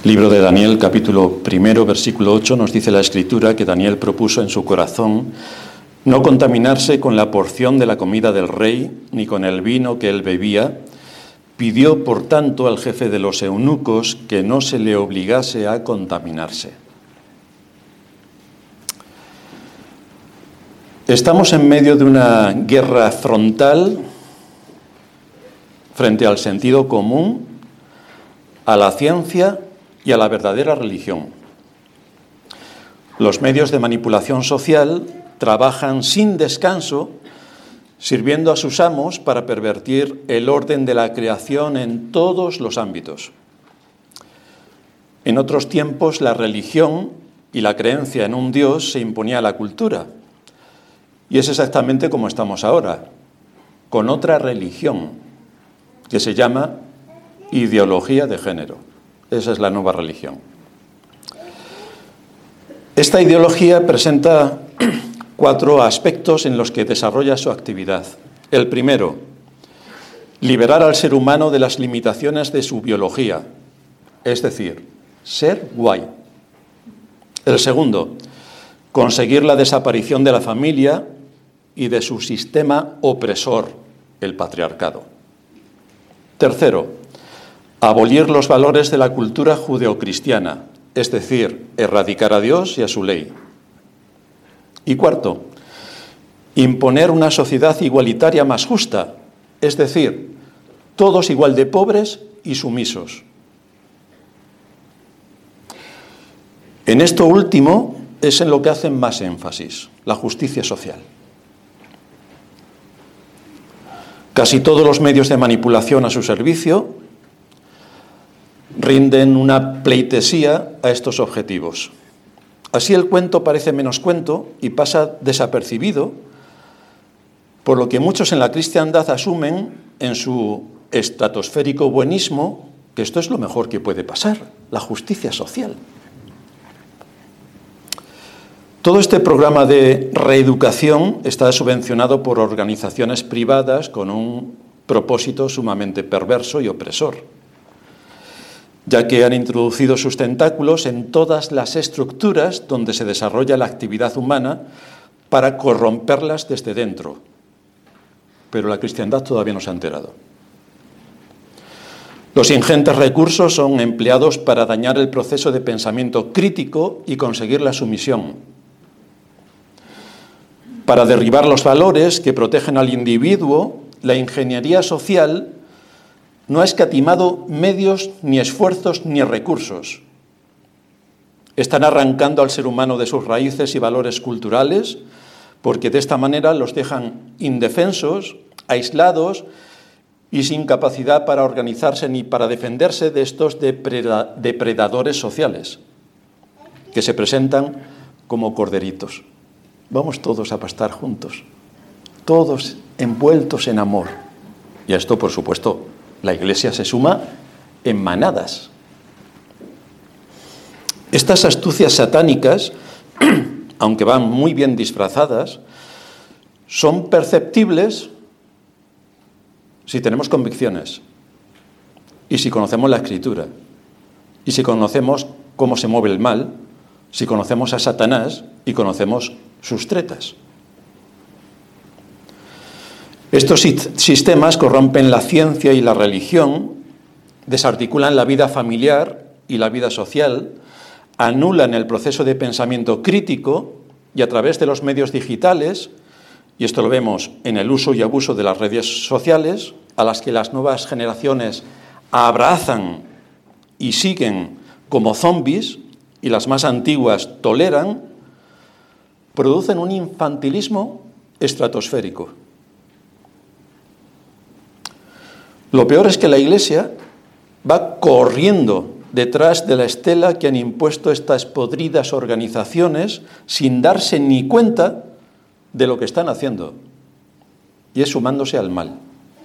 Libro de Daniel, capítulo 1, versículo 8, nos dice la Escritura que Daniel propuso en su corazón no contaminarse con la porción de la comida del rey, ni con el vino que él bebía. Pidió, por tanto, al jefe de los eunucos que no se le obligase a contaminarse. Estamos en medio de una guerra frontal frente al sentido común, a la ciencia y a la verdadera religión. Los medios de manipulación social trabajan sin descanso, sirviendo a sus amos para pervertir el orden de la creación en todos los ámbitos. En otros tiempos, la religión y la creencia en un Dios se imponía a la cultura. Y es exactamente como estamos ahora, con otra religión que se llama ideología de género. Esa es la nueva religión. Esta ideología presenta 4 aspectos en los que desarrolla su actividad. El primero, liberar al ser humano de las limitaciones de su biología, es decir, ser guay. El segundo, conseguir la desaparición de la familia y de su sistema opresor, el patriarcado. Tercero, abolir los valores de la cultura judeocristiana, es decir, erradicar a Dios y a su ley. Y cuarto, imponer una sociedad igualitaria más justa, es decir, todos igual de pobres y sumisos. En esto último es en lo que hacen más énfasis, la justicia social. Casi todos los medios de manipulación a su servicio rinden una pleitesía a estos objetivos. Así el cuento parece menos cuento y pasa desapercibido, por lo que muchos en la cristiandad asumen en su estratosférico buenismo que esto es lo mejor que puede pasar, la justicia social. Todo este programa de reeducación está subvencionado por organizaciones privadas con un propósito sumamente perverso y opresor, ya que han introducido sus tentáculos en todas las estructuras donde se desarrolla la actividad humana para corromperlas desde dentro. Pero la cristiandad todavía no se ha enterado. Los ingentes recursos son empleados para dañar el proceso de pensamiento crítico y conseguir la sumisión, para derribar los valores que protegen al individuo. La ingeniería social no ha escatimado medios, ni esfuerzos, ni recursos. Están arrancando al ser humano de sus raíces y valores culturales, porque de esta manera los dejan indefensos, aislados y sin capacidad para organizarse ni para defenderse de estos depredadores sociales, que se presentan como corderitos. Vamos todos a pastar juntos, todos envueltos en amor. Y a esto, por supuesto, la Iglesia se suma en manadas. Estas astucias satánicas, aunque van muy bien disfrazadas, son perceptibles si tenemos convicciones y si conocemos la Escritura y si conocemos cómo se mueve el mal, si conocemos a Satanás y conocemos sus tretas. Estos sistemas corrompen la ciencia y la religión, desarticulan la vida familiar y la vida social, anulan el proceso de pensamiento crítico y a través de los medios digitales, y esto lo vemos en el uso y abuso de las redes sociales, a las que las nuevas generaciones abrazan y siguen como zombies, y las más antiguas toleran, producen un infantilismo estratosférico. Lo peor es que la Iglesia va corriendo detrás de la estela que han impuesto estas podridas organizaciones sin darse ni cuenta de lo que están haciendo, y es sumándose al mal.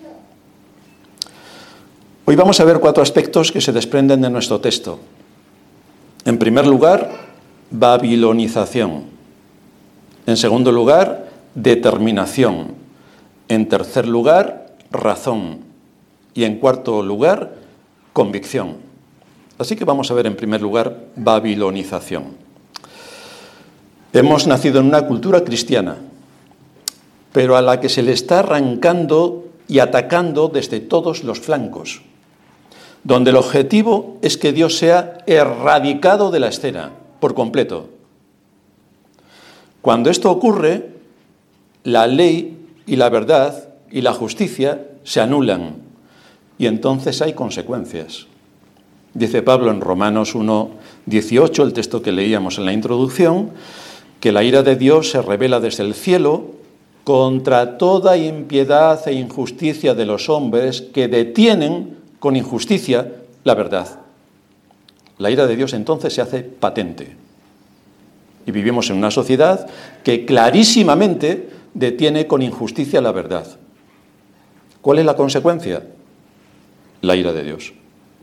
Hoy vamos a ver 4 aspectos que se desprenden de nuestro texto. En primer lugar, babilonización. En segundo lugar, determinación. En tercer lugar, razón. Y en cuarto lugar, convicción. Así que vamos a ver en primer lugar babilonización. Hemos nacido en una cultura cristiana, pero a la que se le está arrancando y atacando desde todos los flancos, donde el objetivo es que Dios sea erradicado de la escena por completo. Cuando esto ocurre, la ley y la verdad y la justicia se anulan y entonces hay consecuencias. Dice Pablo en Romanos 1:18, el texto que leíamos en la introducción, que la ira de Dios se revela desde el cielo contra toda impiedad e injusticia de los hombres que detienen con injusticia la verdad. La ira de Dios entonces se hace patente. Y vivimos en una sociedad que clarísimamente detiene con injusticia la verdad. ¿Cuál es la consecuencia? La ira de Dios.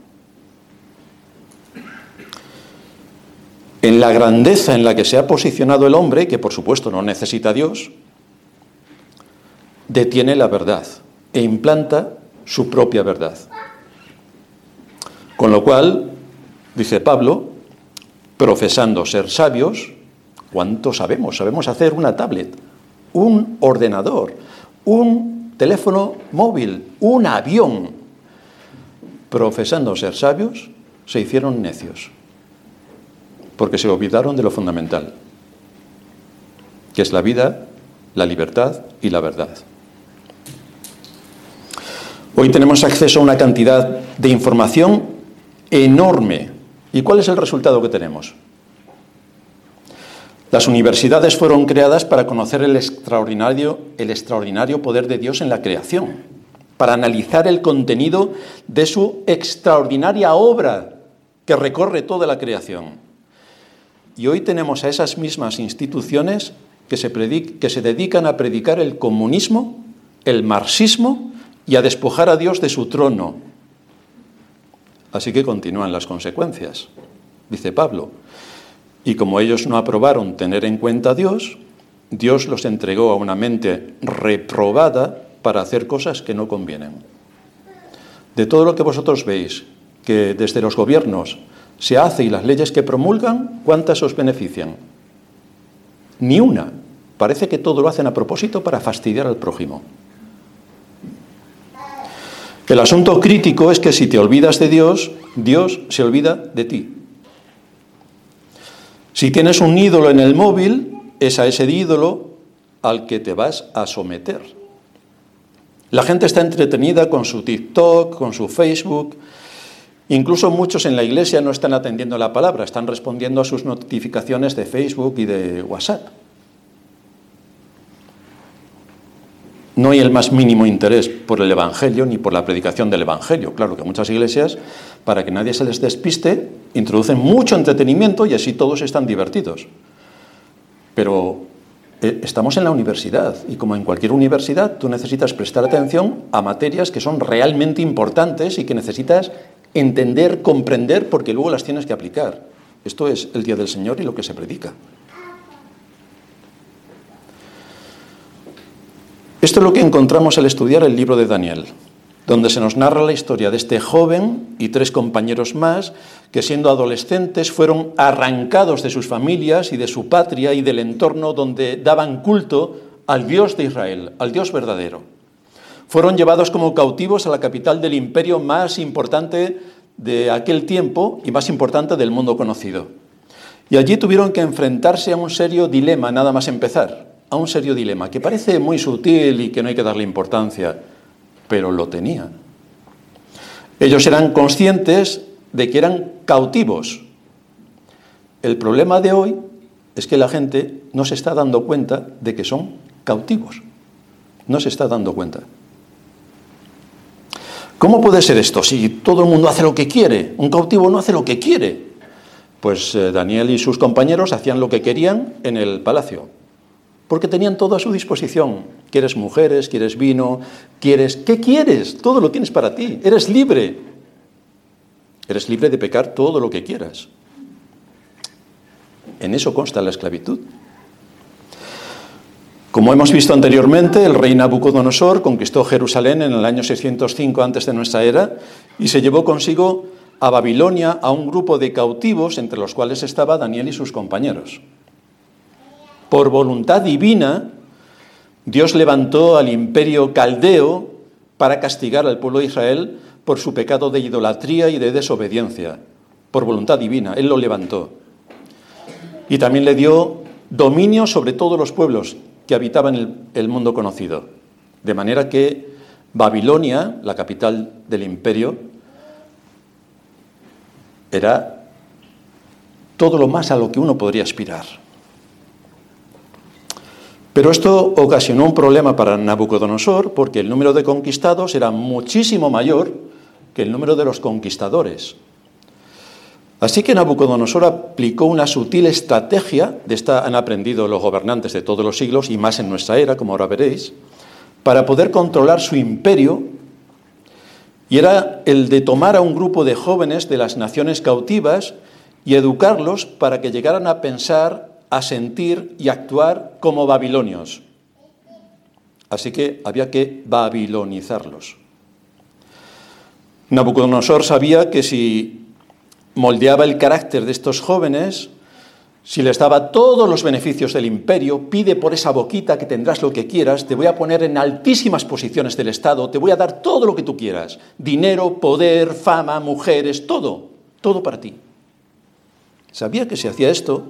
En la grandeza en la que se ha posicionado el hombre, que por supuesto no necesita a Dios, detiene la verdad e implanta su propia verdad. Con lo cual, dice Pablo, profesando ser sabios, ¿cuánto sabemos? Sabemos hacer una tablet, un ordenador, un teléfono móvil, un avión. Profesando ser sabios, se hicieron necios, porque se olvidaron de lo fundamental, que es la vida, la libertad y la verdad. Hoy tenemos acceso a una cantidad de información enorme. ¿Y cuál es el resultado que tenemos? Las universidades fueron creadas para conocer el extraordinario poder de Dios en la creación, para analizar el contenido de su extraordinaria obra que recorre toda la creación. Y hoy tenemos a esas mismas instituciones que se dedican a predicar el comunismo, el marxismo y a despojar a Dios de su trono. Así que continúan las consecuencias, dice Pablo. Y como ellos no aprobaron tener en cuenta a Dios, Dios los entregó a una mente reprobada para hacer cosas que no convienen. De todo lo que vosotros veis, que desde los gobiernos se hace y las leyes que promulgan, ¿cuántas os benefician? Ni una. Parece que todo lo hacen a propósito para fastidiar al prójimo. El asunto crítico es que si te olvidas de Dios, Dios se olvida de ti. Si tienes un ídolo en el móvil, es a ese ídolo al que te vas a someter. La gente está entretenida con su TikTok, con su Facebook. Incluso muchos en la iglesia no están atendiendo la palabra, están respondiendo a sus notificaciones de Facebook y de WhatsApp. No hay el más mínimo interés por el Evangelio ni por la predicación del Evangelio. Claro que muchas iglesias, para que nadie se les despiste, introducen mucho entretenimiento y así todos están divertidos. Pero estamos en la universidad y como en cualquier universidad, tú necesitas prestar atención a materias que son realmente importantes y que necesitas entender, comprender, porque luego las tienes que aplicar. Esto es el día del Señor y lo que se predica. Esto es lo que encontramos al estudiar el libro de Daniel, donde se nos narra la historia de este joven y 3 compañeros más que siendo adolescentes fueron arrancados de sus familias y de su patria y del entorno donde daban culto al Dios de Israel, al Dios verdadero. Fueron llevados como cautivos a la capital del imperio más importante de aquel tiempo y más importante del mundo conocido. Y allí tuvieron que enfrentarse a un serio dilema, nada más empezar. A un serio dilema, que parece muy sutil y que no hay que darle importancia, pero lo tenía. Ellos eran conscientes de que eran cautivos. El problema de hoy es que la gente no se está dando cuenta de que son cautivos. No se está dando cuenta. ¿Cómo puede ser esto? Si todo el mundo hace lo que quiere, un cautivo no hace lo que quiere. Pues Daniel y sus compañeros hacían lo que querían en el palacio. Porque tenían todo a su disposición. ¿Quieres mujeres? ¿Quieres vino? ¿Qué quieres? Todo lo tienes para ti. Eres libre. Eres libre de pecar todo lo que quieras. En eso consta la esclavitud. Como hemos visto anteriormente, el rey Nabucodonosor conquistó Jerusalén en el año 605 antes de nuestra era y se llevó consigo a Babilonia a un grupo de cautivos, entre los cuales estaba Daniel y sus compañeros. Por voluntad divina, Dios levantó al imperio caldeo para castigar al pueblo de Israel por su pecado de idolatría y de desobediencia. Por voluntad divina, Él lo levantó. Y también le dio dominio sobre todos los pueblos que habitaban el mundo conocido. De manera que Babilonia, la capital del imperio, era todo lo más a lo que uno podría aspirar. Pero esto ocasionó un problema para Nabucodonosor, porque el número de conquistados era muchísimo mayor que el número de los conquistadores. Así que Nabucodonosor aplicó una sutil estrategia, de esta han aprendido los gobernantes de todos los siglos, y más en nuestra era, como ahora veréis, para poder controlar su imperio, y era el de tomar a un grupo de jóvenes de las naciones cautivas y educarlos para que llegaran a pensar, a sentir y actuar como babilonios. Así que había que babilonizarlos. Nabucodonosor sabía que si moldeaba el carácter de estos jóvenes, si les daba todos los beneficios del imperio, pide por esa boquita que tendrás lo que quieras, te voy a poner en altísimas posiciones del Estado, te voy a dar todo lo que tú quieras, dinero, poder, fama, mujeres, todo para ti. Sabía que si hacía esto,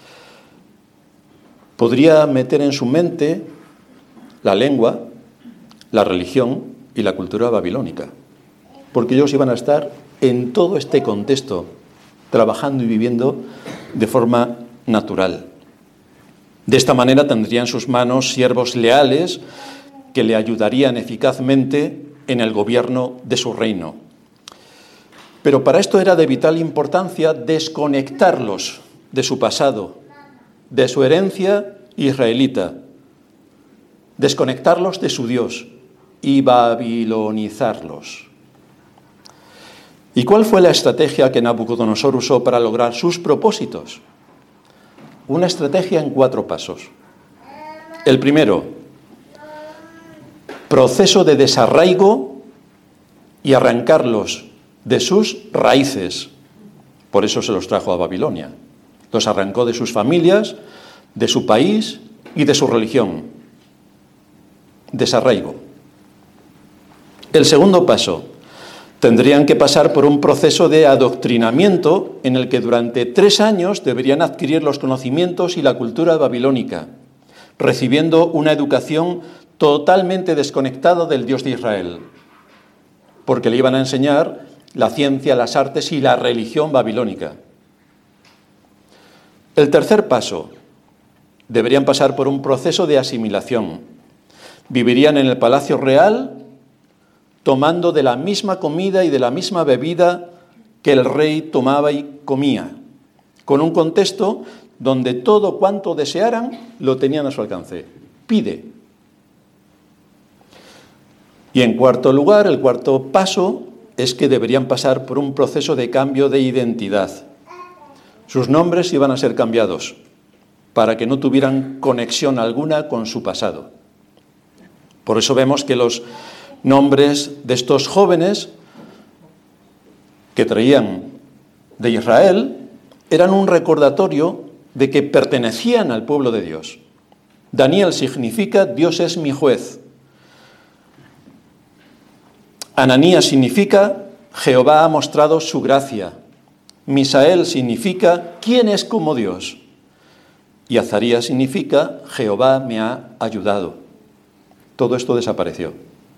podría meter en su mente la lengua, la religión y la cultura babilónica, porque ellos iban a estar en todo este contexto, trabajando y viviendo de forma natural. De esta manera tendría en sus manos siervos leales que le ayudarían eficazmente en el gobierno de su reino. Pero para esto era de vital importancia desconectarlos de su pasado, de su herencia israelita, desconectarlos de su Dios y babilonizarlos. ¿Y cuál fue la estrategia que Nabucodonosor usó para lograr sus propósitos? Una estrategia en 4 pasos. El primero, proceso de desarraigo y arrancarlos de sus raíces. Por eso se los trajo a Babilonia. Los arrancó de sus familias, de su país y de su religión. Desarraigo. El segundo paso, tendrían que pasar por un proceso de adoctrinamiento en el que durante 3 años deberían adquirir los conocimientos y la cultura babilónica, recibiendo una educación totalmente desconectada del Dios de Israel, porque le iban a enseñar la ciencia, las artes y la religión babilónica. El tercer paso, deberían pasar por un proceso de asimilación. Vivirían en el palacio real, tomando de la misma comida y de la misma bebida que el rey tomaba y comía, con un contexto donde todo cuanto desearan lo tenían a su alcance. Pide. Y en cuarto lugar, el cuarto paso es que deberían pasar por un proceso de cambio de identidad. Sus nombres iban a ser cambiados para que no tuvieran conexión alguna con su pasado. Por eso vemos que los nombres de estos jóvenes que traían de Israel eran un recordatorio de que pertenecían al pueblo de Dios. Daniel significa Dios es mi juez. Ananías significa Jehová ha mostrado su gracia. Misael significa ¿quién es como Dios? Y Azarías significa Jehová me ha ayudado. Todo esto desapareció.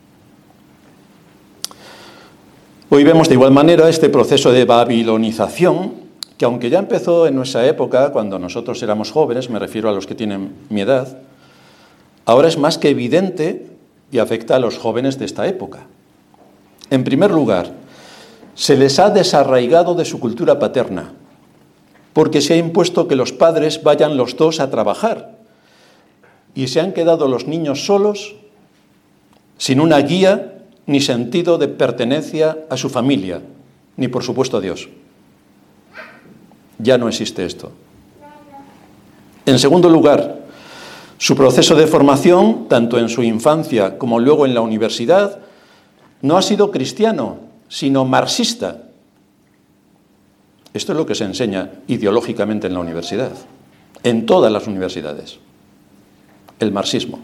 Hoy vemos de igual manera este proceso de babilonización, que aunque ya empezó en nuestra época, cuando nosotros éramos jóvenes, me refiero a los que tienen mi edad, ahora es más que evidente y afecta a los jóvenes de esta época. En primer lugar, se les ha desarraigado de su cultura paterna, porque se ha impuesto que los padres vayan los dos a trabajar, y se han quedado los niños solos, sin una guía ni sentido de pertenencia a su familia, ni por supuesto a Dios. Ya no existe esto. En segundo lugar, su proceso de formación, tanto en su infancia como luego en la universidad, no ha sido cristiano, sino marxista. Esto es lo que se enseña ideológicamente en la universidad, en todas las universidades. El marxismo.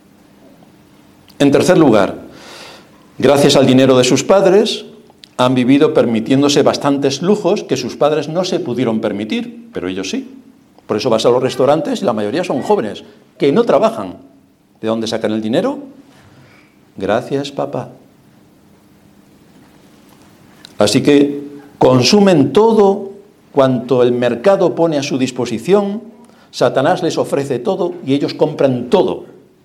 En tercer lugar, gracias al dinero de sus padres, han vivido permitiéndose bastantes lujos que sus padres no se pudieron permitir, pero ellos sí. Por eso vas a los restaurantes y la mayoría son jóvenes, que no trabajan. ¿De dónde sacan el dinero? Gracias, papá. Así que consumen todo cuanto el mercado pone a su disposición, Satanás les ofrece todo y ellos compran todo.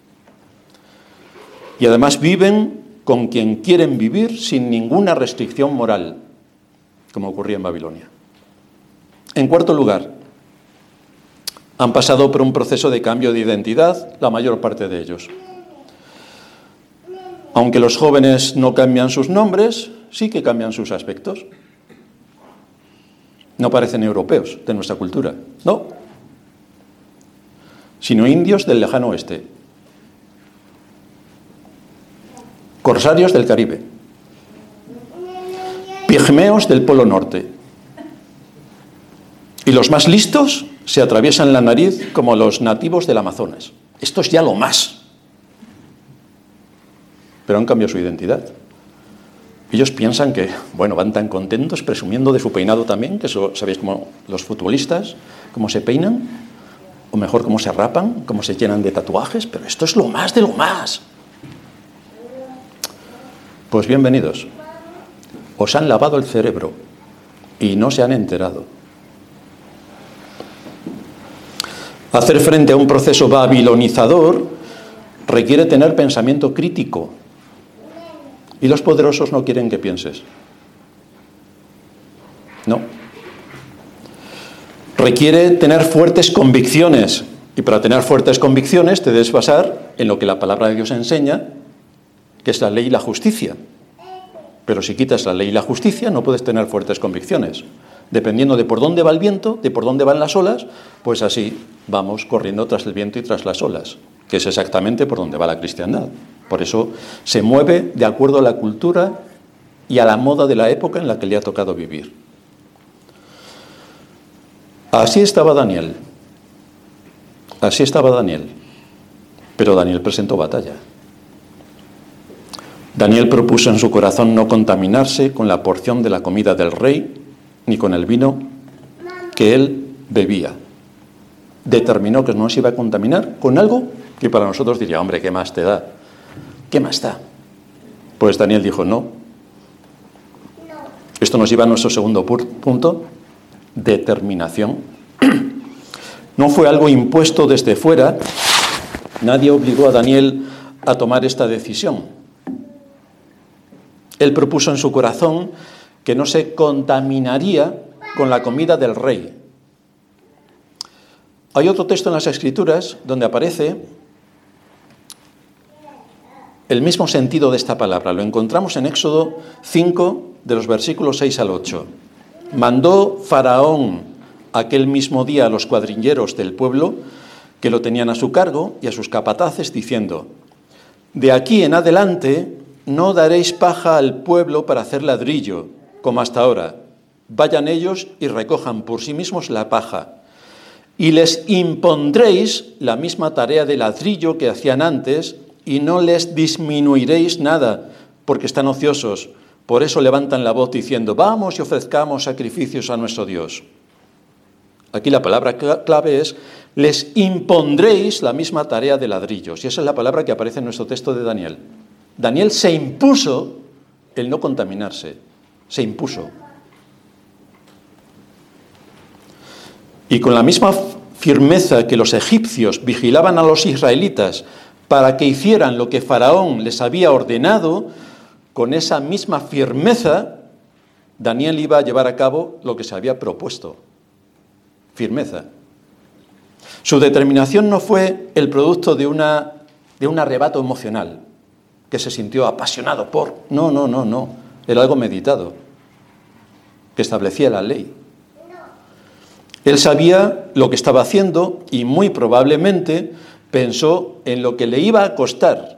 Y además viven con quien quieren vivir sin ninguna restricción moral, como ocurría en Babilonia. En cuarto lugar, han pasado por un proceso de cambio de identidad, la mayor parte de ellos. Aunque los jóvenes no cambian sus nombres, sí que cambian sus aspectos. No parecen europeos de nuestra cultura, no, sino indios del lejano oeste, corsarios del Caribe, pigmeos del Polo Norte. Y los más listos se atraviesan la nariz como los nativos del Amazonas. Esto es ya lo más. Pero han cambiado su identidad. Ellos piensan que, bueno, van tan contentos presumiendo de su peinado también, que eso, ¿sabéis cómo los futbolistas, cómo se peinan? O mejor, cómo se rapan, cómo se llenan de tatuajes, pero esto es lo más de lo más. Pues bienvenidos. Os han lavado el cerebro y no se han enterado. Hacer frente a un proceso babilonizador requiere tener pensamiento crítico. Y los poderosos no quieren que pienses. No. Requiere tener fuertes convicciones. Y para tener fuertes convicciones te debes basar en lo que la palabra de Dios enseña, que es la ley y la justicia. Pero si quitas la ley y la justicia, no puedes tener fuertes convicciones. Dependiendo de por dónde va el viento, de por dónde van las olas, pues así vamos corriendo tras el viento y tras las olas, que es exactamente por donde va la cristiandad. Por eso se mueve de acuerdo a la cultura y a la moda de la época en la que le ha tocado vivir. Así estaba Daniel. Así estaba Daniel. Pero Daniel presentó batalla. Daniel propuso en su corazón no contaminarse con la porción de la comida del rey, ni con el vino que él bebía. Determinó que no se iba a contaminar con algo que para nosotros diría, hombre, ¿qué más te da? ¿Qué más da? Pues Daniel dijo, no. Esto nos lleva a nuestro segundo punto, determinación. No fue algo impuesto desde fuera, nadie obligó a Daniel a tomar esta decisión. Él propuso en su corazón que no se contaminaría con la comida del rey. Hay otro texto en las Escrituras donde aparece el mismo sentido de esta palabra. Lo encontramos en Éxodo 5, de los versículos 6 al 8. Mandó Faraón aquel mismo día a los cuadrilleros del pueblo que lo tenían a su cargo y a sus capataces, diciendo: de aquí en adelante no daréis paja al pueblo para hacer ladrillo, como hasta ahora. Vayan ellos y recojan por sí mismos la paja. Y les impondréis la misma tarea de ladrillo que hacían antes, y no les disminuiréis nada, porque están ociosos. Por eso levantan la voz diciendo: vamos y ofrezcamos sacrificios a nuestro Dios. Aquí la palabra clave es: les impondréis la misma tarea de ladrillos. Y esa es la palabra que aparece en nuestro texto de Daniel. Daniel se impuso el no contaminarse. Se impuso. Y con la misma firmeza que los egipcios vigilaban a los israelitas para que hicieran lo que Faraón les había ordenado, con esa misma firmeza, Daniel iba a llevar a cabo lo que se había propuesto. Firmeza. Su determinación no fue el producto de un arrebato emocional, que se sintió apasionado por... No. Era algo meditado, que establecía la ley. Él sabía lo que estaba haciendo y muy probablemente pensó en lo que le iba a costar.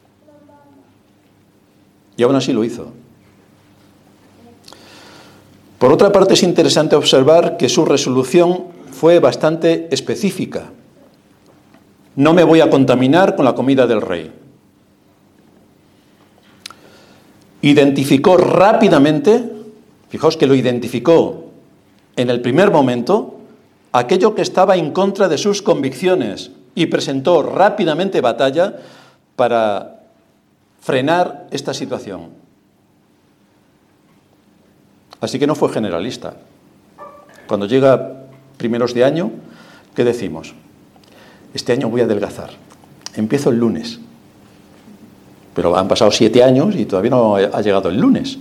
Y aún así lo hizo. Por otra parte, es interesante observar que su resolución fue bastante específica. No me voy a contaminar con la comida del rey. Identificó rápidamente, fijaos que lo identificó en el primer momento, aquello que estaba en contra de sus convicciones y presentó rápidamente batalla para frenar esta situación. Así que no fue generalista. Cuando llega primeros de año, ¿qué decimos? Este año voy a adelgazar. Empiezo el lunes. Pero han pasado 7 años y todavía no ha llegado el lunes.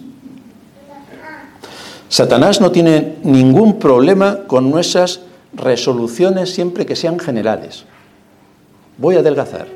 Satanás no tiene ningún problema con nuestras resoluciones siempre que sean generales. Voy a adelgazar.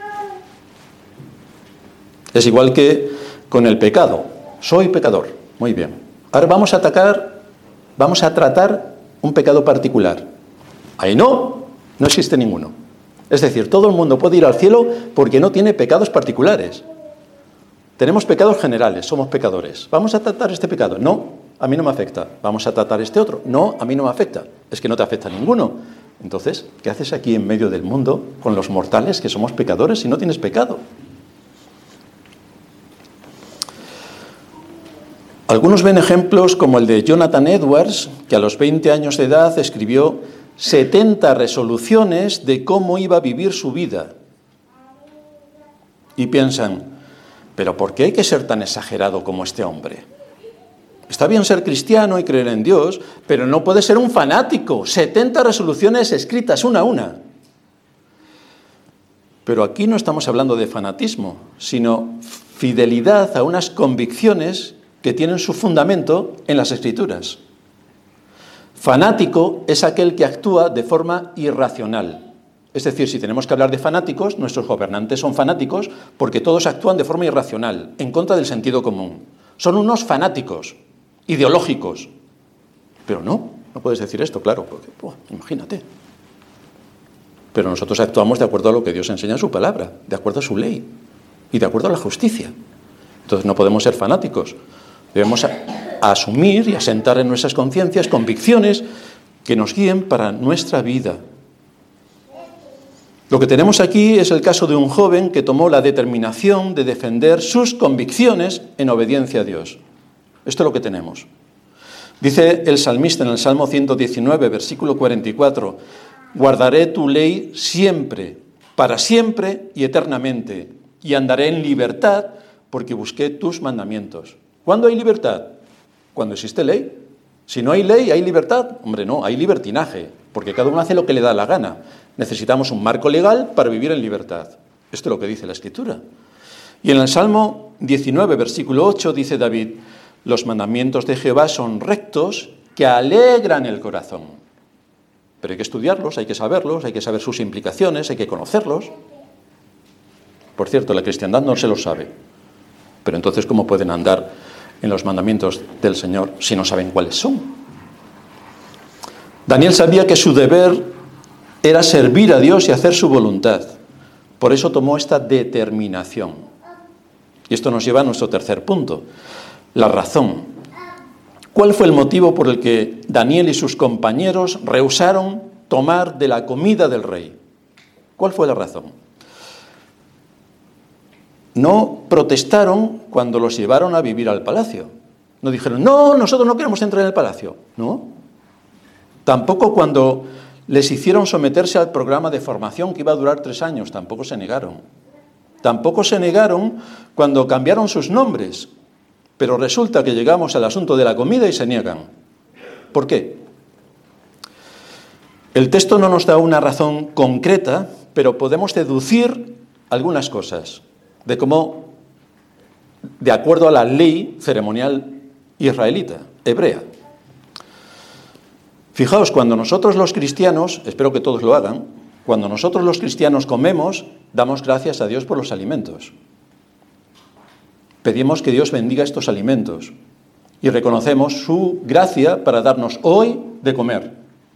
Es igual que con el pecado. Soy pecador. Muy bien. Ahora vamos a tratar un pecado particular. Ahí no existe ninguno. Es decir, todo el mundo puede ir al cielo porque no tiene pecados particulares. Tenemos pecados generales, somos pecadores. ¿Vamos a tratar este pecado? No, a mí no me afecta. ¿Vamos a tratar este otro? No, a mí no me afecta. Es que no te afecta ninguno. Entonces, ¿qué haces aquí en medio del mundo con los mortales que somos pecadores si no tienes pecado? Algunos ven ejemplos como el de Jonathan Edwards, que a los 20 años de edad escribió 70 resoluciones de cómo iba a vivir su vida. Y piensan, ¿pero por qué hay que ser tan exagerado como este hombre? Está bien ser cristiano y creer en Dios, pero no puede ser un fanático. 70 resoluciones escritas una a una. Pero aquí no estamos hablando de fanatismo, sino fidelidad a unas convicciones que tienen su fundamento en las Escrituras. Fanático es aquel que actúa de forma irracional. Es decir, si tenemos que hablar de fanáticos, nuestros gobernantes son fanáticos porque todos actúan de forma irracional, en contra del sentido común. Son unos fanáticos, ideológicos. Pero no puedes decir esto, claro, porque, imagínate. Pero nosotros actuamos de acuerdo a lo que Dios enseña en su palabra, de acuerdo a su ley y de acuerdo a la justicia. Entonces no podemos ser fanáticos. Debemos asumir y asentar en nuestras conciencias convicciones que nos guíen para nuestra vida. Lo que tenemos aquí es el caso de un joven que tomó la determinación de defender sus convicciones en obediencia a Dios. Esto es lo que tenemos. Dice el salmista en el Salmo 119, versículo 44, guardaré tu ley siempre, para siempre y eternamente, y andaré en libertad porque busqué tus mandamientos. ¿Cuándo hay libertad? Cuando existe ley. Si no hay ley, ¿hay libertad? Hombre, no, hay libertinaje, porque cada uno hace lo que le da la gana. Necesitamos un marco legal para vivir en libertad. Esto es lo que dice la Escritura. Y en el Salmo 19, versículo 8, dice David, los mandamientos de Jehová son rectos que alegran el corazón. Pero hay que estudiarlos, hay que saberlos, hay que saber sus implicaciones, hay que conocerlos. Por cierto, la cristiandad no se lo sabe. Pero entonces, ¿cómo pueden andar en los mandamientos del Señor si no saben cuáles son? Daniel sabía que su deber era servir a Dios y hacer su voluntad. Por eso tomó esta determinación. Y esto nos lleva a nuestro tercer punto, la razón. ¿Cuál fue el motivo por el que Daniel y sus compañeros rehusaron tomar de la comida del rey? ¿Cuál fue la razón? No protestaron cuando los llevaron a vivir al palacio. No dijeron, no, nosotros no queremos entrar en el palacio. No. Tampoco cuando les hicieron someterse al programa de formación que iba a durar 3 años. Tampoco se negaron. Tampoco se negaron cuando cambiaron sus nombres. Pero resulta que llegamos al asunto de la comida y se niegan. ¿Por qué? El texto no nos da una razón concreta, pero podemos deducir algunas cosas de cómo, de acuerdo a la ley ceremonial israelita, hebrea. Fijaos, cuando nosotros los cristianos, espero que todos lo hagan, cuando nosotros los cristianos comemos, damos gracias a Dios por los alimentos. Pedimos que Dios bendiga estos alimentos y reconocemos su gracia para darnos hoy de comer.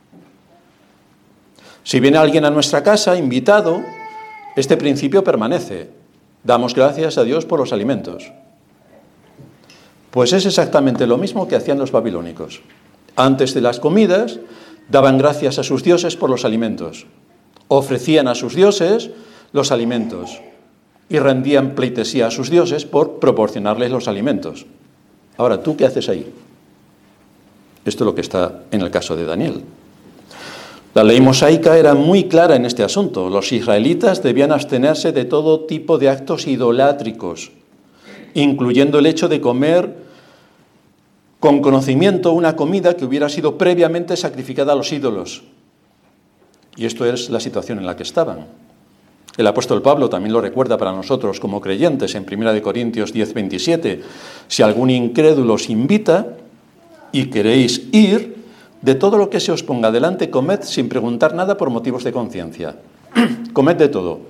Si viene alguien a nuestra casa, invitado, este principio permanece. Damos gracias a Dios por los alimentos. Pues es exactamente lo mismo que hacían los babilónicos. Antes de las comidas, daban gracias a sus dioses por los alimentos. Ofrecían a sus dioses los alimentos y rendían pleitesía a sus dioses por proporcionarles los alimentos. Ahora, ¿tú qué haces ahí? Esto es lo que está en el caso de Daniel. La ley mosaica era muy clara en este asunto. Los israelitas debían abstenerse de todo tipo de actos idolátricos, incluyendo el hecho de comer con conocimiento una comida que hubiera sido previamente sacrificada a los ídolos. Y esto es la situación en la que estaban. El apóstol Pablo también lo recuerda para nosotros como creyentes en 1 Corintios 10:27. Si algún incrédulo os invita y queréis ir, de todo lo que se os ponga delante, comed sin preguntar nada por motivos de conciencia. Comed de todo.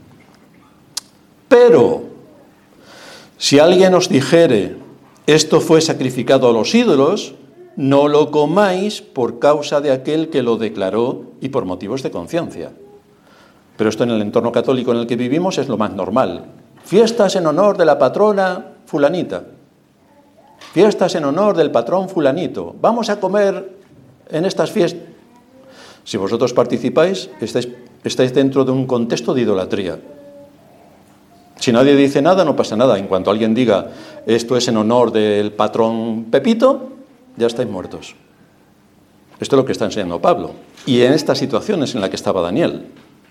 Pero, si alguien os dijere, esto fue sacrificado a los ídolos, no lo comáis por causa de aquel que lo declaró y por motivos de conciencia. Pero esto en el entorno católico en el que vivimos es lo más normal. Fiestas en honor de la patrona fulanita. Fiestas en honor del patrón fulanito. Vamos a comer en estas fiestas. Si vosotros participáis, estáis dentro de un contexto de idolatría. Si nadie dice nada, no pasa nada. En cuanto alguien diga, esto es en honor del patrón Pepito, ya estáis muertos. Esto es lo que está enseñando Pablo. Y en estas situaciones en las que estaba Daniel.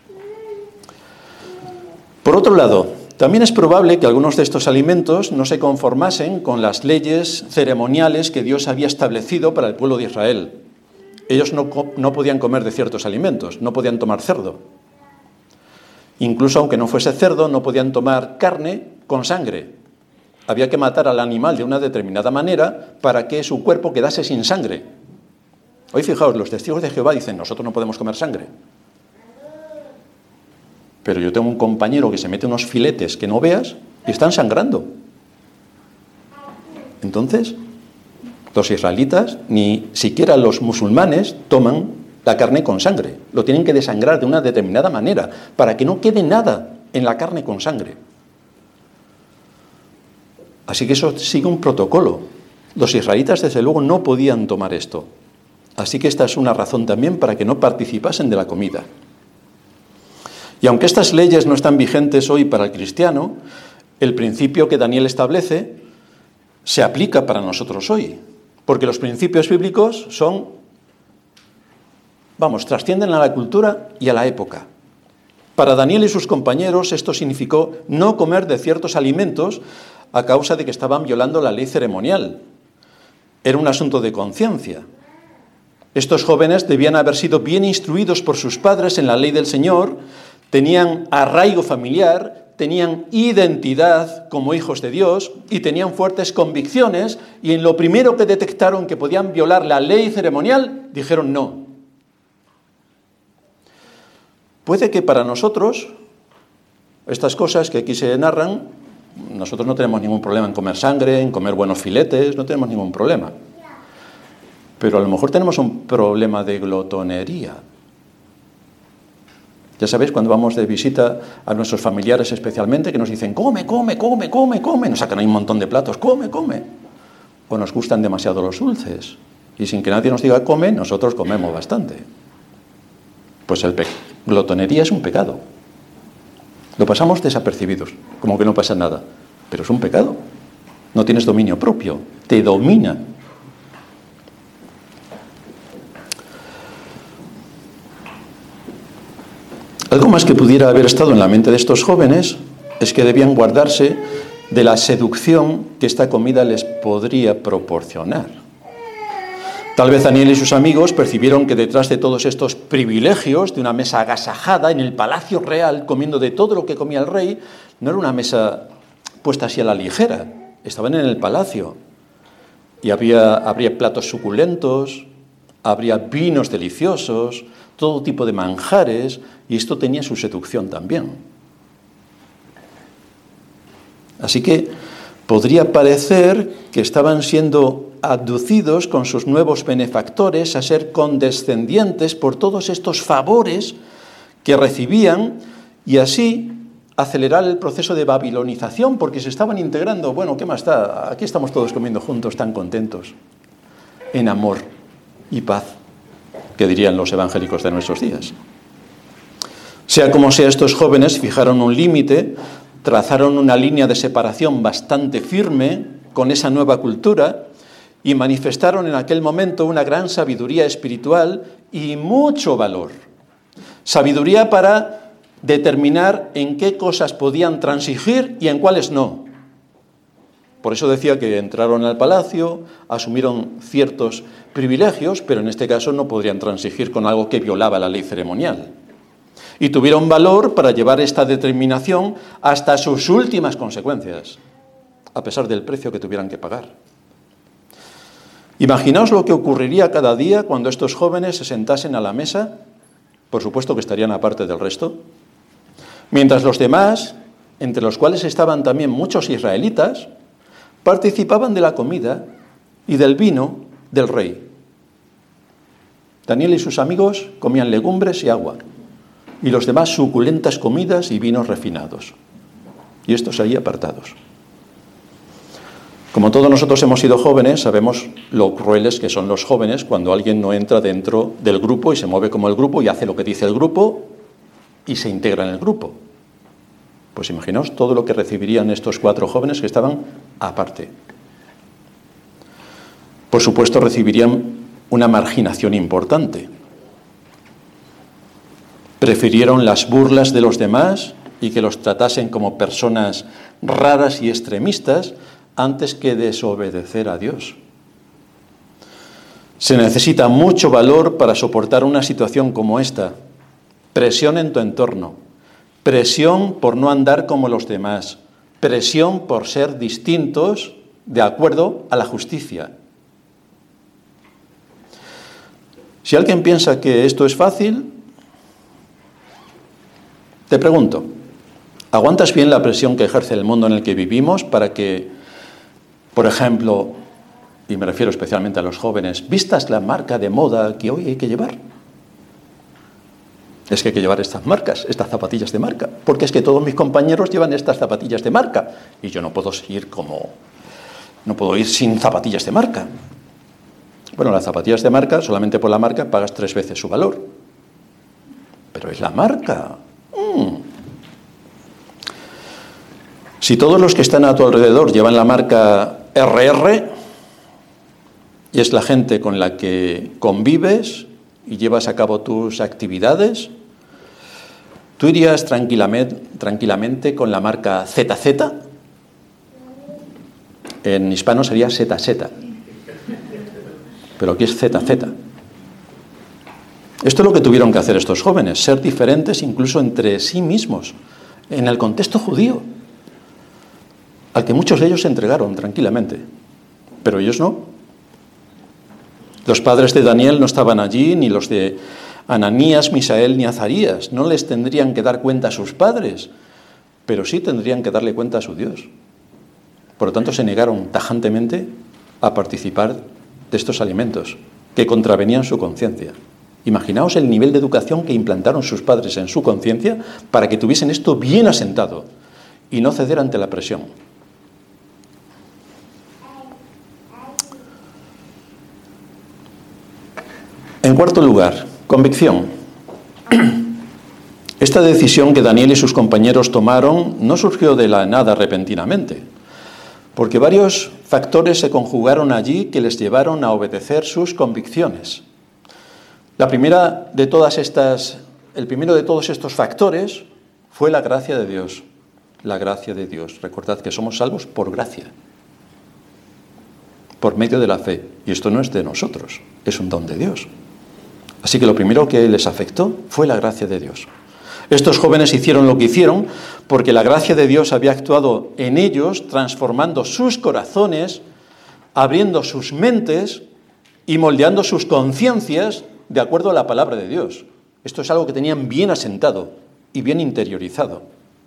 Por otro lado, también es probable que algunos de estos alimentos no se conformasen con las leyes ceremoniales que Dios había establecido para el pueblo de Israel. Ellos no podían comer de ciertos alimentos, no podían tomar cerdo. Incluso aunque no fuese cerdo, no podían tomar carne con sangre. Había que matar al animal de una determinada manera para que su cuerpo quedase sin sangre. Hoy fijaos, los testigos de Jehová dicen, nosotros no podemos comer sangre. Pero yo tengo un compañero que se mete unos filetes que no veas y están sangrando. Entonces, los israelitas, ni siquiera los musulmanes, toman la carne con sangre. Lo tienen que desangrar de una determinada manera para que no quede nada en la carne con sangre. Así que eso sigue un protocolo. Los israelitas, desde luego, no podían tomar esto. Así que esta es una razón también para que no participasen de la comida. Y aunque estas leyes no están vigentes hoy para el cristiano, el principio que Daniel establece se aplica para nosotros hoy. Porque los principios bíblicos trascienden a la cultura y a la época. Para Daniel y sus compañeros esto significó no comer de ciertos alimentos a causa de que estaban violando la ley ceremonial. Era un asunto de conciencia. Estos jóvenes debían haber sido bien instruidos por sus padres en la ley del Señor, tenían arraigo familiar, tenían identidad como hijos de Dios y tenían fuertes convicciones, y en lo primero que detectaron que podían violar la ley ceremonial, dijeron no. Puede que para nosotros, estas cosas que aquí se narran, nosotros no tenemos ningún problema en comer sangre, en comer buenos filetes, no tenemos ningún problema. Pero a lo mejor tenemos un problema de glotonería. Ya sabéis, cuando vamos de visita a nuestros familiares especialmente, que nos dicen, come, come, come, come, come, nos sacan ahí un montón de platos, come, come. O nos gustan demasiado los dulces. Y sin que nadie nos diga come, nosotros comemos bastante. Pues glotonería es un pecado. Lo pasamos desapercibidos, como que no pasa nada. Pero es un pecado. No tienes dominio propio, te domina. Algo más que pudiera haber estado en la mente de estos jóvenes es que debían guardarse de la seducción que esta comida les podría proporcionar. Tal vez Daniel y sus amigos percibieron que detrás de todos estos privilegios, de una mesa agasajada en el palacio real, comiendo de todo lo que comía el rey, no era una mesa puesta así a la ligera. Estaban en el palacio y habría platos suculentos, habría vinos deliciosos, todo tipo de manjares, y esto tenía su seducción también. Así que podría parecer que estaban siendo abducidos con sus nuevos benefactores a ser condescendientes por todos estos favores que recibían, y así acelerar el proceso de babilonización porque se estaban integrando. Bueno, ¿qué más da? Aquí estamos todos comiendo juntos, tan contentos, en amor y paz, que dirían los evangélicos de nuestros días. Sea como sea, estos jóvenes fijaron un límite, trazaron una línea de separación bastante firme con esa nueva cultura y manifestaron en aquel momento una gran sabiduría espiritual y mucho valor. Sabiduría para determinar en qué cosas podían transigir y en cuáles no. Por eso decía que entraron al palacio, asumieron ciertos privilegios, pero en este caso no podrían transigir con algo que violaba la ley ceremonial. Y tuvieron valor para llevar esta determinación hasta sus últimas consecuencias, a pesar del precio que tuvieran que pagar. Imaginaos lo que ocurriría cada día cuando estos jóvenes se sentasen a la mesa, por supuesto que estarían aparte del resto, mientras los demás, entre los cuales estaban también muchos israelitas, participaban de la comida y del vino del rey. Daniel y sus amigos comían legumbres y agua, y los demás suculentas comidas y vinos refinados. Y estos ahí apartados. Como todos nosotros hemos sido jóvenes, sabemos lo crueles que son los jóvenes cuando alguien no entra dentro del grupo y se mueve como el grupo y hace lo que dice el grupo y se integra en el grupo. Pues imaginaos todo lo que recibirían estos 4 jóvenes que estaban aparte. Por supuesto, recibirían una marginación importante. Prefirieron las burlas de los demás y que los tratasen como personas raras y extremistas antes que desobedecer a Dios. Se necesita mucho valor para soportar una situación como esta. Presión en tu entorno, presión por no andar como los demás, presión por ser distintos de acuerdo a la justicia. Si alguien piensa que esto es fácil, te pregunto, ¿aguantas bien la presión que ejerce el mundo en el que vivimos para que, por ejemplo, y me refiero especialmente a los jóvenes, vistas la marca de moda que hoy hay que llevar? Es que hay que llevar estas marcas, estas zapatillas de marca, porque es que todos mis compañeros llevan estas zapatillas de marca y yo no puedo ir sin zapatillas de marca. Bueno, las zapatillas de marca, solamente por la marca pagas 3 veces su valor. Pero es la marca. Si todos los que están a tu alrededor llevan la marca RR, y es la gente con la que convives y llevas a cabo tus actividades, ¿tú irías tranquilamente con la marca ZZ? En hispano sería ZZ, pero aquí es ZZ. Esto es lo que tuvieron que hacer estos jóvenes, ser diferentes incluso entre sí mismos, en el contexto judío, al que muchos de ellos se entregaron tranquilamente, pero ellos no. Los padres de Daniel no estaban allí, ni los de Ananías, Misael ni Azarías. No les tendrían que dar cuenta a sus padres, pero sí tendrían que darle cuenta a su Dios. Por lo tanto, se negaron tajantemente a participar de estos alimentos que contravenían su conciencia. Imaginaos el nivel de educación que implantaron sus padres en su conciencia para que tuviesen esto bien asentado y no ceder ante la presión. En cuarto lugar, convicción. Esta decisión que Daniel y sus compañeros tomaron no surgió de la nada repentinamente, porque varios factores se conjugaron allí que les llevaron a obedecer sus convicciones. El primero de todos estos factores fue la gracia de Dios. La gracia de Dios. Recordad que somos salvos por gracia, por medio de la fe. Y esto no es de nosotros, es un don de Dios. Así que lo primero que les afectó fue la gracia de Dios. Estos jóvenes hicieron lo que hicieron porque la gracia de Dios había actuado en ellos, transformando sus corazones, abriendo sus mentes y moldeando sus conciencias de acuerdo a la palabra de Dios. Esto es algo que tenían bien asentado y bien interiorizado.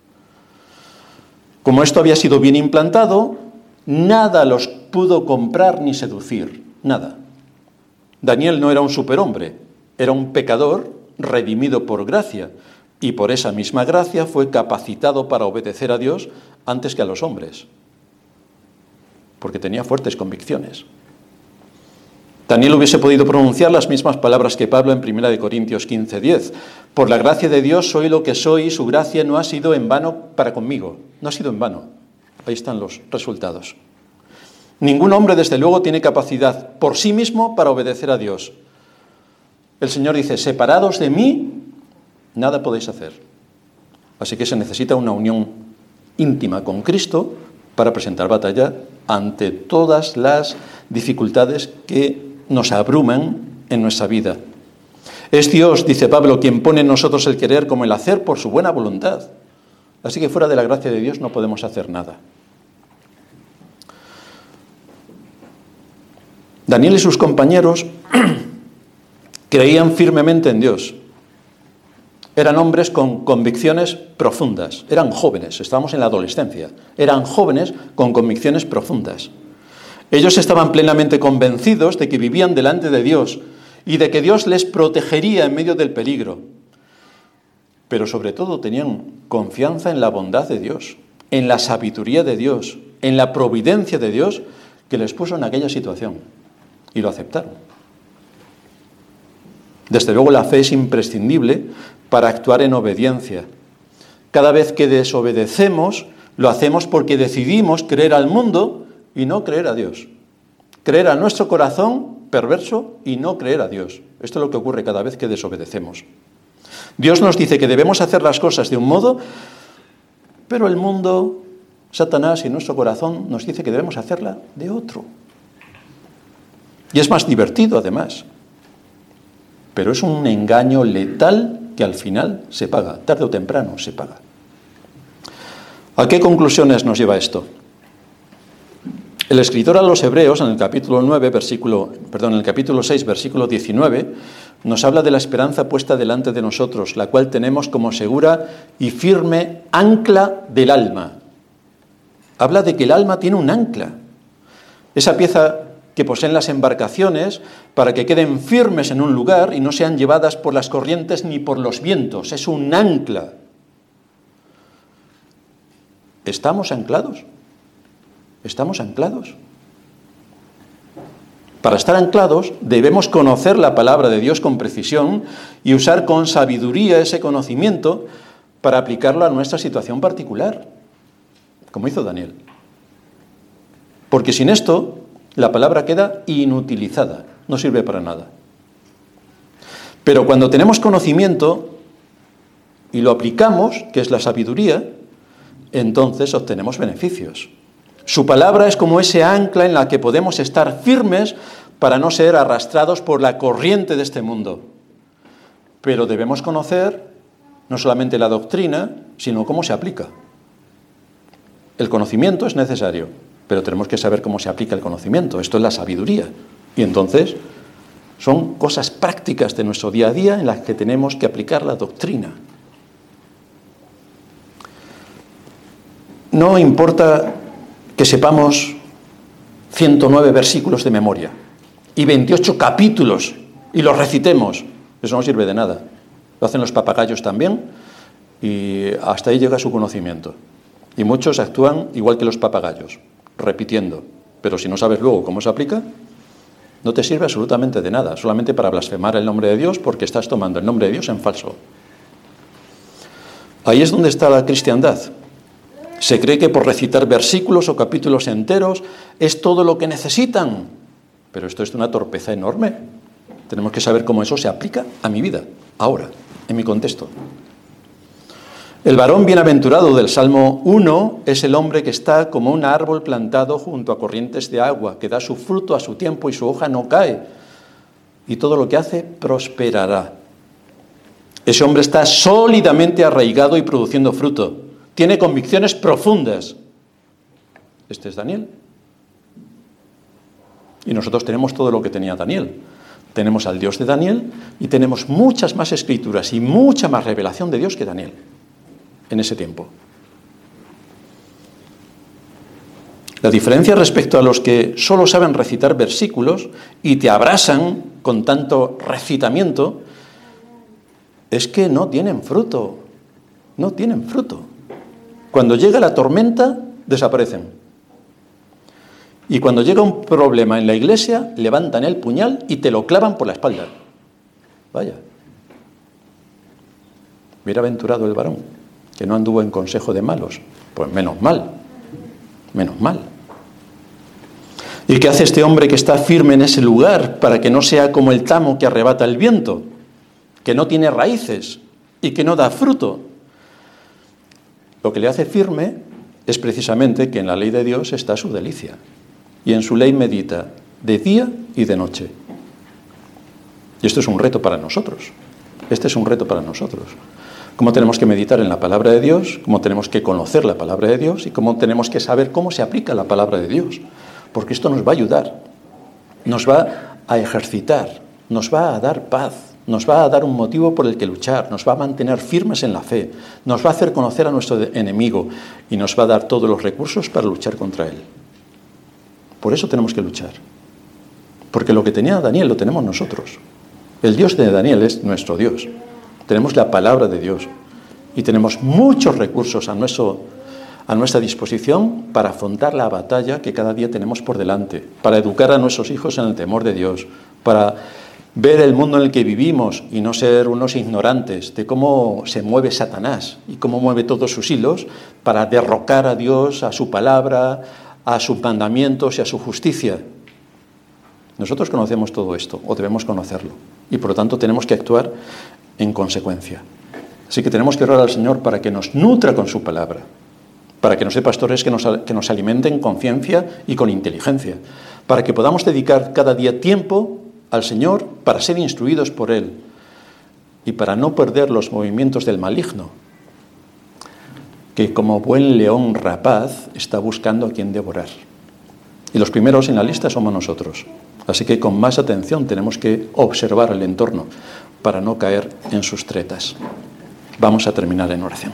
Como esto había sido bien implantado, nada los pudo comprar ni seducir, nada. Daniel no era un superhombre, era un pecador redimido por gracia, y por esa misma gracia fue capacitado para obedecer a Dios antes que a los hombres, porque tenía fuertes convicciones. Daniel hubiese podido pronunciar las mismas palabras que Pablo en 1 Corintios 15:10. Por la gracia de Dios soy lo que soy y su gracia no ha sido en vano para conmigo. No ha sido en vano. Ahí están los resultados. Ningún hombre, desde luego, tiene capacidad por sí mismo para obedecer a Dios. El Señor dice, separados de mí, nada podéis hacer. Así que se necesita una unión íntima con Cristo para presentar batalla ante todas las dificultades que nos abruman en nuestra vida. Es Dios, dice Pablo, quien pone en nosotros el querer como el hacer por su buena voluntad. Así que fuera de la gracia de Dios no podemos hacer nada. Daniel y sus compañeros creían firmemente en Dios. Eran hombres con convicciones profundas. Eran jóvenes, estábamos en la adolescencia. Eran jóvenes con convicciones profundas. Ellos estaban plenamente convencidos de que vivían delante de Dios y de que Dios les protegería en medio del peligro. Pero sobre todo tenían confianza en la bondad de Dios, en la sabiduría de Dios, en la providencia de Dios que les puso en aquella situación. Y lo aceptaron. Desde luego la fe es imprescindible para actuar en obediencia. Cada vez que desobedecemos, lo hacemos porque decidimos creer al mundo y no creer a Dios. Creer a nuestro corazón perverso y no creer a Dios. Esto es lo que ocurre cada vez que desobedecemos. Dios nos dice que debemos hacer las cosas de un modo, pero el mundo, Satanás y nuestro corazón nos dice que debemos hacerla de otro. Y es más divertido, además. Pero es un engaño letal que al final se paga, tarde o temprano se paga. ¿A qué conclusiones nos lleva esto? El escritor a los Hebreos, en el capítulo 6, versículo 19, nos habla de la esperanza puesta delante de nosotros, la cual tenemos como segura y firme ancla del alma. Habla de que el alma tiene un ancla. Esa pieza que poseen las embarcaciones para que queden firmes en un lugar y no sean llevadas por las corrientes ni por los vientos. Es un ancla. ¿Estamos anclados? ¿Estamos anclados? Para estar anclados debemos conocer la palabra de Dios con precisión y usar con sabiduría ese conocimiento para aplicarlo a nuestra situación particular, como hizo Daniel. Porque sin esto, la palabra queda inutilizada, no sirve para nada. Pero cuando tenemos conocimiento y lo aplicamos, que es la sabiduría, entonces obtenemos beneficios. Su palabra es como ese ancla en la que podemos estar firmes para no ser arrastrados por la corriente de este mundo. Pero debemos conocer no solamente la doctrina, sino cómo se aplica. El conocimiento es necesario, pero tenemos que saber cómo se aplica el conocimiento. Esto es la sabiduría. Y entonces son cosas prácticas de nuestro día a día en las que tenemos que aplicar la doctrina. No importa que sepamos 109 versículos de memoria y 28 capítulos y los recitemos. Eso no sirve de nada. Lo hacen los papagayos también y hasta ahí llega su conocimiento. Y muchos actúan igual que los papagayos, repitiendo. Pero si no sabes luego cómo se aplica, no te sirve absolutamente de nada, solamente para blasfemar el nombre de Dios porque estás tomando el nombre de Dios en falso. Ahí es donde está la cristiandad. Se cree que por recitar versículos o capítulos enteros es todo lo que necesitan. Pero esto es una torpeza enorme. Tenemos que saber cómo eso se aplica a mi vida, ahora, en mi contexto. El varón bienaventurado del Salmo 1 es el hombre que está como un árbol plantado junto a corrientes de agua, que da su fruto a su tiempo y su hoja no cae. Y todo lo que hace prosperará. Ese hombre está sólidamente arraigado y produciendo fruto. Tiene convicciones profundas. Este es Daniel. Y nosotros tenemos todo lo que tenía Daniel. Tenemos al Dios de Daniel y tenemos muchas más escrituras y mucha más revelación de Dios que Daniel en ese tiempo. La diferencia respecto a los que solo saben recitar versículos y te abrasan con tanto recitamiento es que no tienen fruto. No tienen fruto. Cuando llega la tormenta, desaparecen. Y cuando llega un problema en la iglesia, levantan el puñal y te lo clavan por la espalda. Vaya. Bienaventurado el varón, que no anduvo en consejo de malos. Pues menos mal. Menos mal. ¿Y qué hace este hombre que está firme en ese lugar para que no sea como el tamo que arrebata el viento, que no tiene raíces y que no da fruto? Lo que le hace firme es precisamente que en la ley de Dios está su delicia, y en su ley medita de día y de noche. Y esto es un reto para nosotros. Este es un reto para nosotros. Cómo tenemos que meditar en la palabra de Dios, cómo tenemos que conocer la palabra de Dios y cómo tenemos que saber cómo se aplica la palabra de Dios. Porque esto nos va a ayudar, nos va a ejercitar, nos va a dar paz, nos va a dar un motivo por el que luchar, nos va a mantener firmes en la fe, nos va a hacer conocer a nuestro enemigo y nos va a dar todos los recursos para luchar contra él. Por eso tenemos que luchar. Porque lo que tenía Daniel lo tenemos nosotros. El Dios de Daniel es nuestro Dios. Tenemos la palabra de Dios y tenemos muchos recursos a nuestra disposición para afrontar la batalla que cada día tenemos por delante, para educar a nuestros hijos en el temor de Dios, para ver el mundo en el que vivimos y no ser unos ignorantes de cómo se mueve Satanás y cómo mueve todos sus hilos para derrocar a Dios, a su palabra, a sus mandamientos y a su justicia. Nosotros conocemos todo esto, o debemos conocerlo, y por lo tanto tenemos que actuar en consecuencia. Así que tenemos que orar al Señor para que nos nutra con su palabra, para que nos dé pastores que nos alimenten con ciencia y con inteligencia, para que podamos dedicar cada día tiempo al Señor para ser instruidos por Él y para no perder los movimientos del maligno, que como buen león rapaz está buscando a quien devorar. Y los primeros en la lista somos nosotros. Así que con más atención tenemos que observar el entorno para no caer en sus tretas. Vamos a terminar en oración.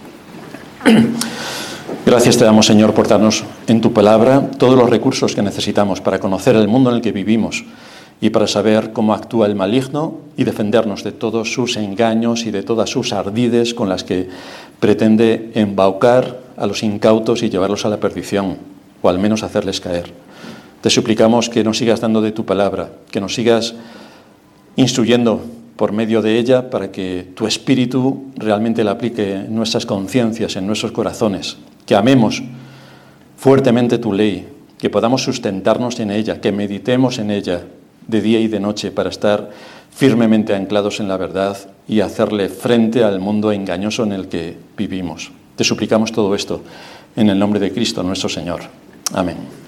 Gracias te damos, Señor, por darnos en tu palabra todos los recursos que necesitamos para conocer el mundo en el que vivimos y para saber cómo actúa el maligno y defendernos de todos sus engaños y de todas sus ardides con las que pretende embaucar a los incautos y llevarlos a la perdición, o al menos hacerles caer. Te suplicamos que nos sigas dando de tu palabra, que nos sigas instruyendo por medio de ella para que tu Espíritu realmente la aplique en nuestras conciencias, en nuestros corazones, que amemos fuertemente tu ley, que podamos sustentarnos en ella, que meditemos en ella de día y de noche para estar firmemente anclados en la verdad y hacerle frente al mundo engañoso en el que vivimos. Te suplicamos todo esto en el nombre de Cristo nuestro Señor. Amén.